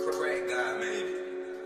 Correct, God made it.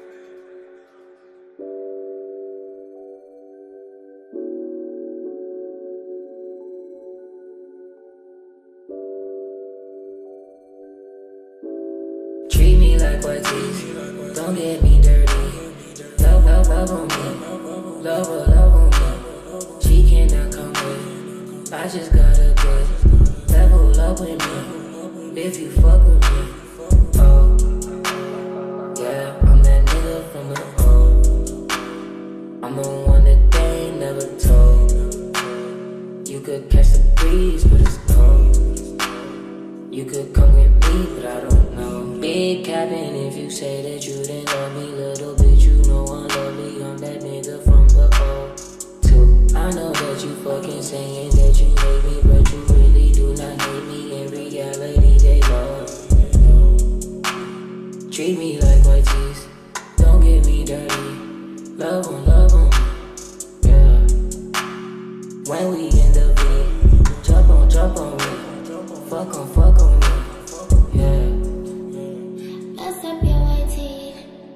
Treat me like white teeth, don't get me dirty. Love, love, love on me, love, love on me. She cannot come with, I just gotta get level up with me. If you fuck with me, oh yeah, I'm that nigga from the old. I'm the one that they ain't never told. You could catch the breeze, but it's cold. You could come with me, but I don't know. Big capping if you say that you didn't love me. Little bitch, you know I love me. I'm that nigga from the old too. I know that you fucking saying that you hate me, but you really do not hate me. In reality, they love you. Treat me like white teeth, don't get me dirty. Love on me, yeah. When we in the beat, jump on me. Fuck on me, yeah. Mess up your white teeth,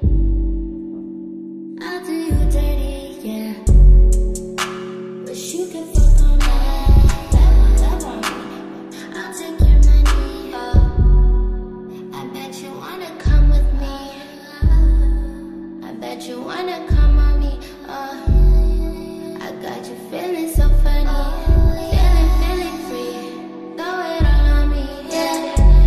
I'll do you dirty, yeah. Wish you could fuck on me, love on me. I'll take your money, oh. I bet you wanna come with me. I bet you wanna come on me, oh. I got you feeling so funny, feeling free. Throw it all on me, yeah.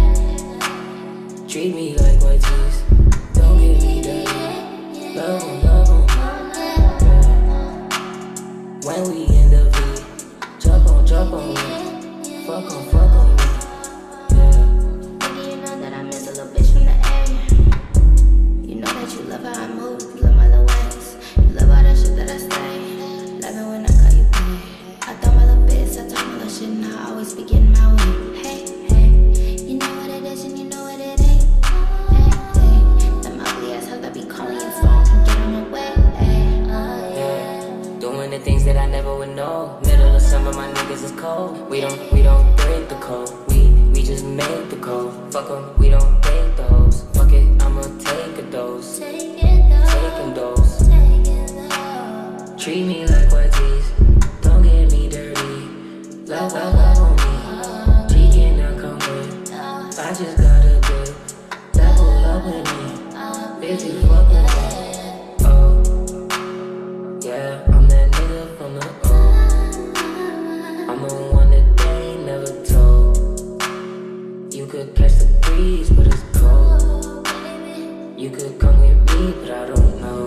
Treat me like white teeth, don't get me dirty. Love on me, yeah. When we in the beat, jump on me. Fuck on me, yeah. Baby, you know that I'm just a little bitch from the area. You know that you love how I move, you love my little ways. You love all that shit that I say. Love it when I call you babe. I throw my little bits, I talk my little shit, and I always be getting my way. Hey, hey, you know what it is and you know what it ain't. Hey, hey, them ugly ass hoes that be calling your phone and get on the way. Hey, Yeah, doing the things that I never would know. Middle of summer, my niggas is cold. We don't break the code. We just make the code. Fuck 'em, we don't take those. Fuck it, I'ma take a dose. take it though, Taking those. take it though. Treat me like white teeth, don't get me dirty. Love on me. She cannot come with, I just gotta get level up with me. If you fuck with me, oh yeah, I'm that nigga from the old. I'm the one that they ain't never told. You could catch the breeze, but it's cold. You could come with me, but I don't know.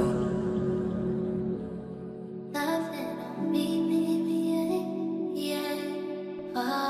Loving on me, baby, yeah, yeah. Oh.